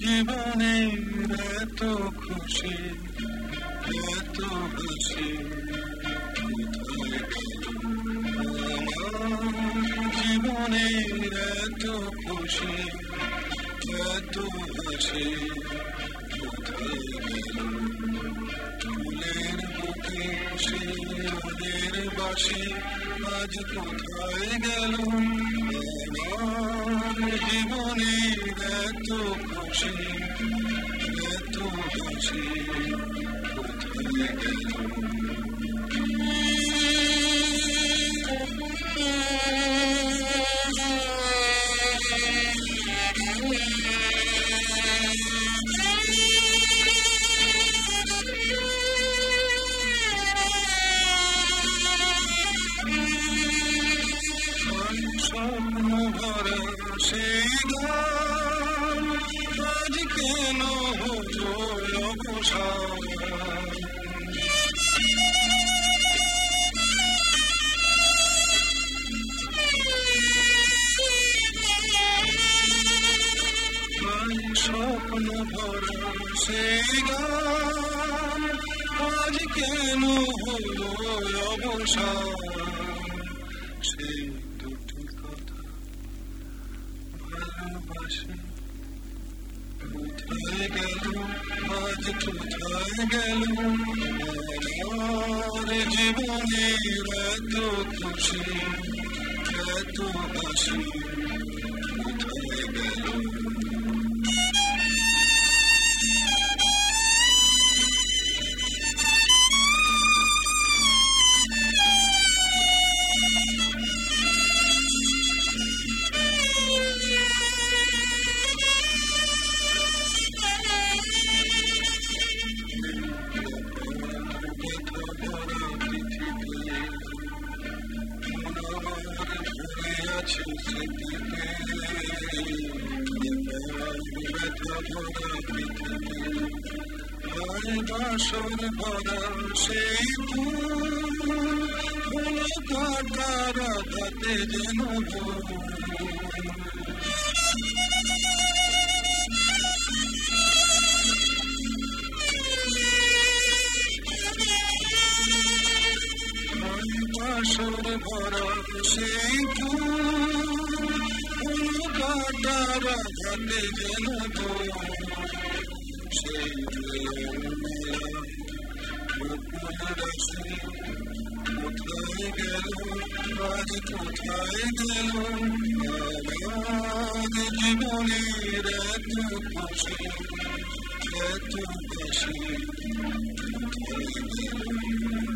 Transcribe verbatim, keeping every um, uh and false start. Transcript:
জীবনের এত খুশি এত হাসি কোথায় গেল আমার জীবনের এত খুশি এত হাসি কোথায় গেল ফুলের বুকে শিওরের বাসি আজ কোথায় গেল আমার জীবনের এত খুশি এত হাসি কোথায় গেল স্বপ্ন ভরা সেই গান আজ কেন হলো অবসান স্বপ্ন ভরা সেই গান আজ কেন হলো অবসান সেই দুটি কথা ভালোবাসি কোথায় গেল আজ কোথায় গেল আমার জীবনের এত খুশি এত হাসি কোথায় গেল বাসর ভরা সেই ফুল কাটার আঘাতে যেন বাসর ভরা সেই ফুল কাটার আঘাতে যেন সেই কোথায় গেল আজ কোথায় গেল আমার জীবনের এত খুশি এত হাসি কোথায় গেল